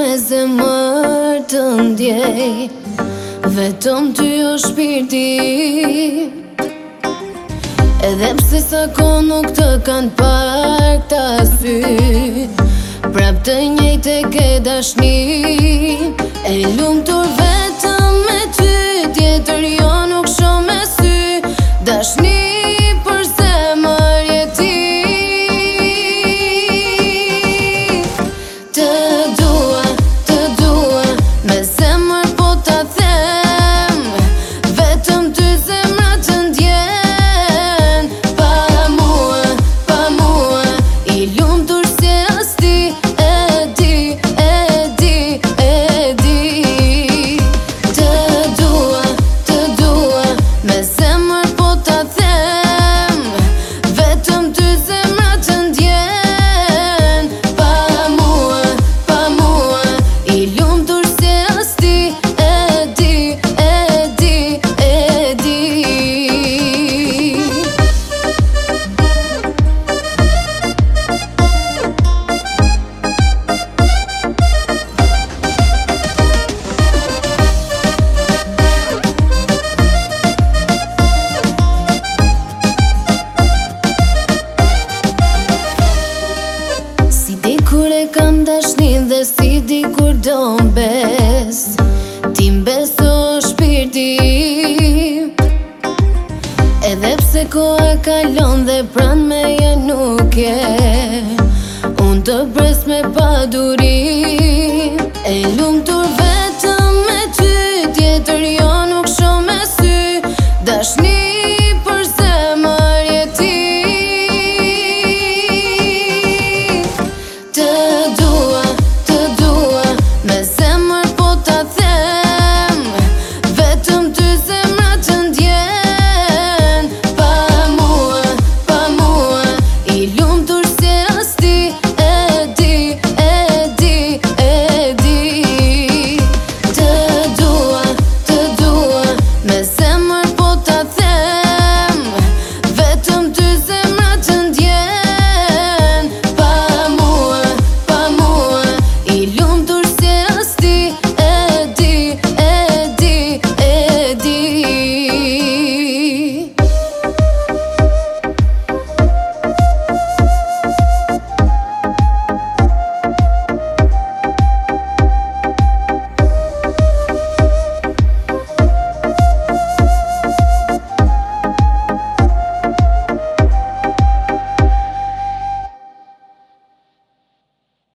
me zemër të ndjej, vetëm ty o shpirti. Edhe pse sa kohë nuk të kanë parë këta sy, prap të njëjtë e ke dashni. E lumtur vetëm me ty, tjetër jo nuk shoh me sy. Dashni për zemër je ti. Të dua, me zemër po ta them, vetëm ty zemra të ndjen. Pa mua, i lumtur si as ti. E di Të dua, me zemër po ta them, vetëm ty zemra të ndjen. Pa mua, i lumtur si as ti. E di Si dikur e kam dashnin dhe si dikur do m'bes, ti m'beso shpirti. Edhe pse koha kalon dhe pran meje nuk je, unë të pres me paduri. E lumtur vetëm me ty, tjetër jo nuk